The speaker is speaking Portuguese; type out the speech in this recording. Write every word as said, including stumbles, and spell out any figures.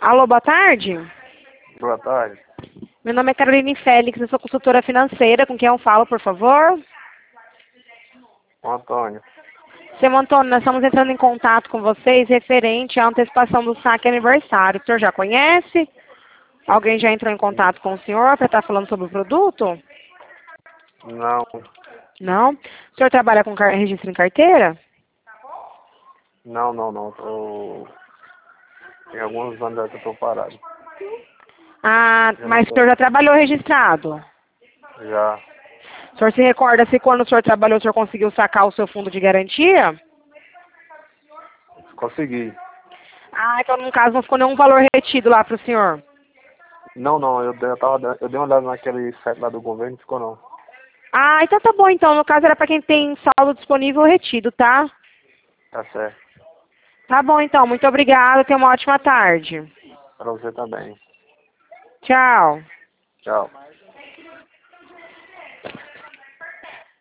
Alô, boa tarde. Boa tarde. Meu nome é Caroline Félix, eu sou consultora financeira. Com quem eu falo, por favor? O Antônio. Seu Antônio, nós estamos entrando em contato com vocês referente à antecipação do saque aniversário. O senhor já conhece? Alguém já entrou em contato com o senhor para estar falando sobre o produto? Não, Não? O senhor trabalha com car- registro em carteira? não, não, não. Tô... Tem alguns anos já que eu tô parado. Ah, Já não mas o tô. senhor já trabalhou registrado? Já O senhor se recorda se quando o senhor trabalhou, o senhor conseguiu sacar o seu fundo de garantia? consegui. Ah, então no caso não ficou nenhum valor retido lá para o senhor. Não, não, eu, dei- eu, tava, dando- eu dei uma olhada naquele site lá do governo, não ficou não. Ah, então tá bom então. No caso era para quem tem saldo disponível ou retido, tá? Tá certo. Tá bom então. Muito obrigada. Tenha uma ótima tarde. Pra você também. Tchau. Tchau.